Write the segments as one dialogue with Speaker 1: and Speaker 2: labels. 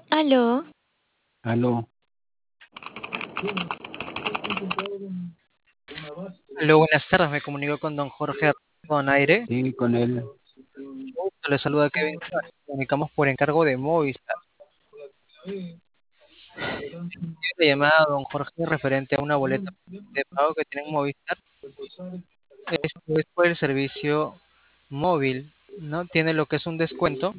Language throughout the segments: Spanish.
Speaker 1: Aló,
Speaker 2: Aló,
Speaker 3: Hola, buenas tardes, me comunico con don Jorge Donaire.
Speaker 2: sí, con él.
Speaker 3: Le saluda Kevin Suárez. Comunicamos por encargo de Movistar. La llamada don Jorge referente a una boleta de pago que tiene en Movistar. Esto es por el servicio móvil, ¿no? Tiene lo que es un descuento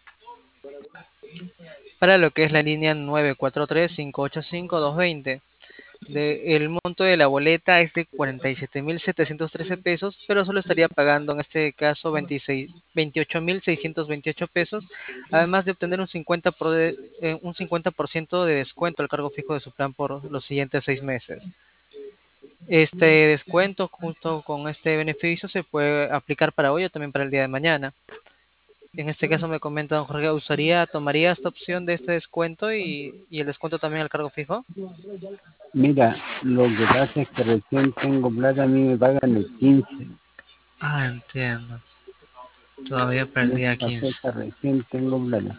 Speaker 3: para lo que es la línea 943-585-220. El monto de la boleta es de 47.713 pesos, pero solo estaría pagando en este caso 28.628 pesos, además de obtener un 50% de descuento al cargo fijo de su plan por los siguientes 6 meses. Este descuento junto con este beneficio se puede aplicar para hoy o también para el día de mañana. En este caso me comenta don Jorge, tomaría esta opción de este descuento y el descuento también al cargo fijo?
Speaker 2: Mira, lo que pasa es que recién tengo plata, a mí me pagan el 15.
Speaker 3: Ah, entiendo. Todavía para el
Speaker 2: En
Speaker 3: día
Speaker 2: esta
Speaker 3: 15.
Speaker 2: fecha recién tengo plata.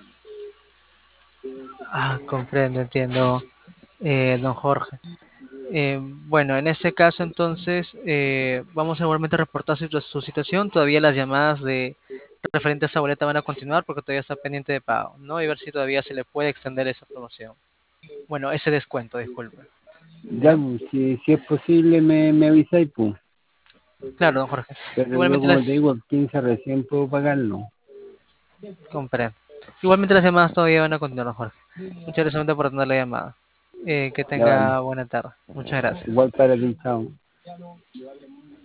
Speaker 3: Ah, comprendo, entiendo, don Jorge. Bueno, en este caso entonces vamos a igualmente reportar su situación. Todavía las llamadas de referente a esa boleta van a continuar porque todavía está pendiente de pago, ¿no? Y ver si todavía se le puede extender esa promoción. Bueno, ese descuento, disculpe.
Speaker 2: Ya,
Speaker 3: ¿Ya?
Speaker 2: pues, si es posible, me avisáis, pues.
Speaker 3: Claro, don Jorge.
Speaker 2: Pero yo,
Speaker 3: Igualmente
Speaker 2: como te
Speaker 3: las
Speaker 2: digo, el 15 recién puedo pagarlo.
Speaker 3: comprendo. Igualmente las llamadas todavía van a continuar, don Jorge. Muchas gracias por atender la llamada. Que
Speaker 2: Ya vale.
Speaker 3: tenga buena tarde. Muchas gracias.
Speaker 2: Igual para ti, chao.